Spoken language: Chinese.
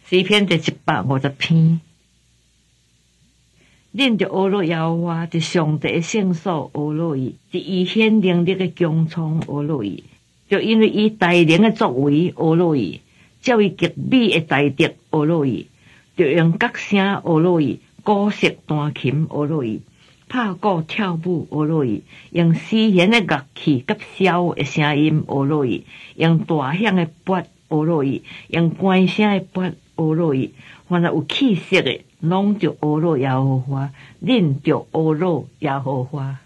诗篇第150篇。恁着学乐耶和华，伫上帝的圣所学乐伊，伫伊显能力的穹苍学乐伊，就因为伊大能的作为学乐伊，照伊极美的大德学乐伊，就用角声学乐伊，鼓瑟弹琴学乐伊，拍鼓跳舞学乐伊，用诗弦的乐器甲箫的声音学乐伊，用大响的钹学乐伊，用关声的钹学乐伊，凡是有气息的，拢着学乐耶和华，恁着学乐耶和华。